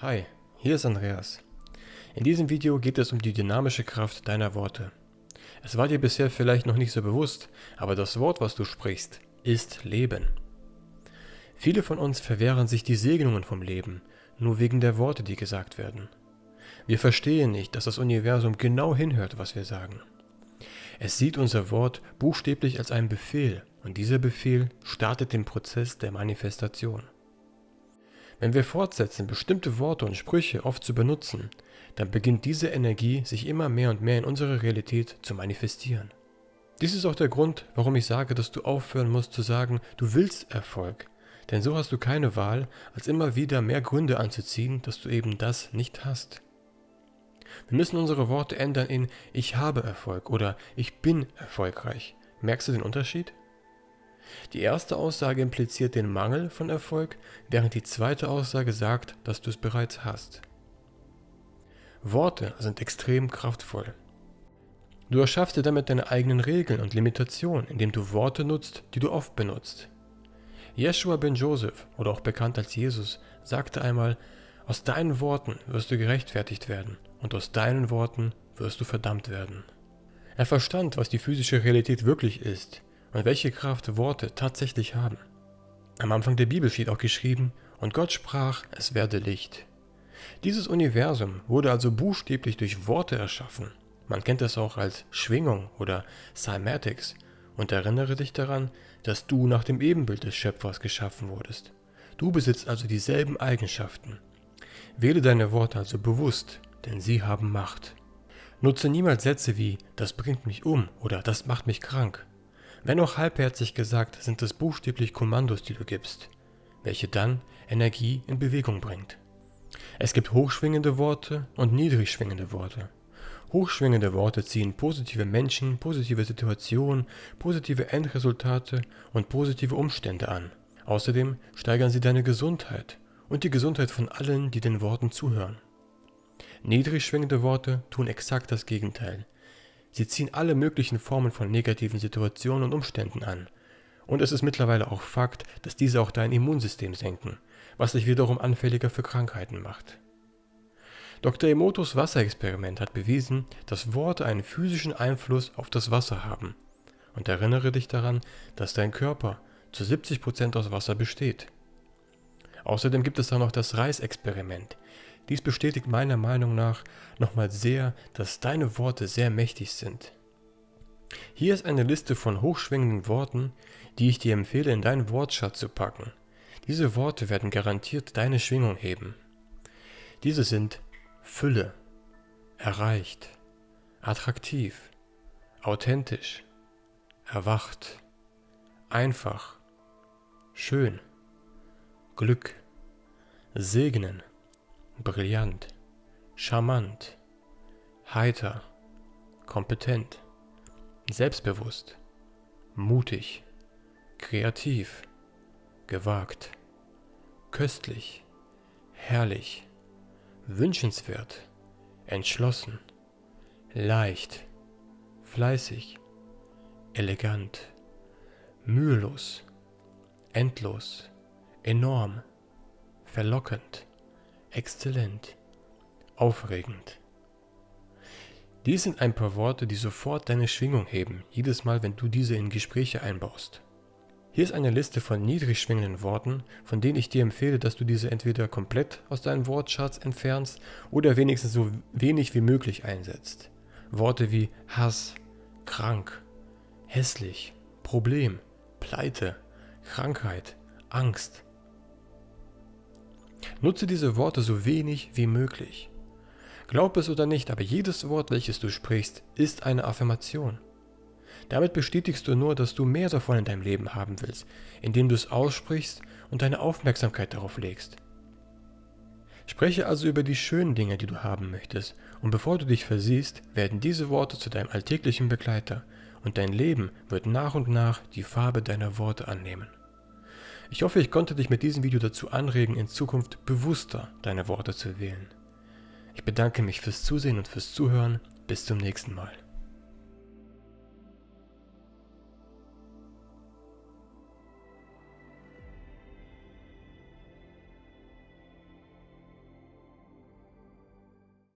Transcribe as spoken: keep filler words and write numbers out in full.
Hi, hier ist Andreas. In diesem Video geht es um die dynamische Kraft deiner Worte. Es war dir bisher vielleicht noch nicht so bewusst, aber das Wort, was du sprichst, ist Leben. Viele von uns verwehren sich die Segnungen vom Leben, nur wegen der Worte, die gesagt werden. Wir verstehen nicht, dass das Universum genau hinhört, was wir sagen. Es sieht unser Wort buchstäblich als einen Befehl und dieser Befehl startet den Prozess der Manifestation. Wenn wir fortsetzen, bestimmte Worte und Sprüche oft zu benutzen, dann beginnt diese Energie sich immer mehr und mehr in unserer Realität zu manifestieren. Dies ist auch der Grund, warum ich sage, dass du aufhören musst zu sagen, du willst Erfolg, denn so hast du keine Wahl, als immer wieder mehr Gründe anzuziehen, dass du eben das nicht hast. Wir müssen unsere Worte ändern in ich habe Erfolg oder ich bin erfolgreich. Merkst du den Unterschied? Die erste Aussage impliziert den Mangel von Erfolg, während die zweite Aussage sagt, dass du es bereits hast. Worte sind extrem kraftvoll. Du erschaffst dir damit deine eigenen Regeln und Limitationen, indem du Worte nutzt, die du oft benutzt. Jeschua ben Joseph, oder auch bekannt als Jesus, sagte einmal, aus deinen Worten wirst du gerechtfertigt werden und aus deinen Worten wirst du verdammt werden. Er verstand, was die physische Realität wirklich ist und welche Kraft Worte tatsächlich haben. Am Anfang der Bibel steht auch geschrieben, und Gott sprach, es werde Licht. Dieses Universum wurde also buchstäblich durch Worte erschaffen. Man kennt es auch als Schwingung oder Cymatics und erinnere dich daran, dass du nach dem Ebenbild des Schöpfers geschaffen wurdest. Du besitzt also dieselben Eigenschaften. Wähle deine Worte also bewusst, denn sie haben Macht. Nutze niemals Sätze wie, das bringt mich um oder das macht mich krank. Wenn auch halbherzig gesagt, sind es buchstäblich Kommandos, die du gibst, welche dann Energie in Bewegung bringt. Es gibt hochschwingende Worte und niedrig schwingende Worte. Hochschwingende Worte ziehen positive Menschen, positive Situationen, positive Endresultate und positive Umstände an. Außerdem steigern sie deine Gesundheit und die Gesundheit von allen, die den Worten zuhören. Niedrig schwingende Worte tun exakt das Gegenteil. Sie ziehen alle möglichen Formen von negativen Situationen und Umständen an. Und es ist mittlerweile auch Fakt, dass diese auch dein Immunsystem senken, was dich wiederum anfälliger für Krankheiten macht. Doktor Emotos Wasserexperiment hat bewiesen, dass Worte einen physischen Einfluss auf das Wasser haben. Und erinnere dich daran, dass dein Körper zu siebzig Prozent aus Wasser besteht. Außerdem gibt es da noch das Reisexperiment. Dies bestätigt meiner Meinung nach nochmal sehr, dass deine Worte sehr mächtig sind. Hier ist eine Liste von hochschwingenden Worten, die ich dir empfehle, in deinen Wortschatz zu packen. Diese Worte werden garantiert deine Schwingung heben. Diese sind Fülle, erreicht, attraktiv, authentisch, erwacht, einfach, schön, Glück, segnen, brillant, charmant, heiter, kompetent, selbstbewusst, mutig, kreativ, gewagt, köstlich, herrlich, wünschenswert, entschlossen, leicht, fleißig, elegant, mühelos, endlos, enorm, verlockend, exzellent, aufregend. Dies sind ein paar Worte, die sofort deine Schwingung heben, jedes Mal, wenn du diese in Gespräche einbaust. Hier ist eine Liste von niedrig schwingenden Worten, von denen ich dir empfehle, dass du diese entweder komplett aus deinem Wortschatz entfernst oder wenigstens so wenig wie möglich einsetzt. Worte wie Hass, krank, hässlich, Problem, Pleite, Krankheit, Angst. Nutze diese Worte so wenig wie möglich. Glaub es oder nicht, aber jedes Wort, welches du sprichst, ist eine Affirmation. Damit bestätigst du nur, dass du mehr davon in deinem Leben haben willst, indem du es aussprichst und deine Aufmerksamkeit darauf legst. Spreche also über die schönen Dinge, die du haben möchtest, und bevor du dich versiehst, werden diese Worte zu deinem alltäglichen Begleiter und dein Leben wird nach und nach die Farbe deiner Worte annehmen. Ich hoffe, ich konnte dich mit diesem Video dazu anregen, in Zukunft bewusster deine Worte zu wählen. Ich bedanke mich fürs Zusehen und fürs Zuhören. Bis zum nächsten Mal.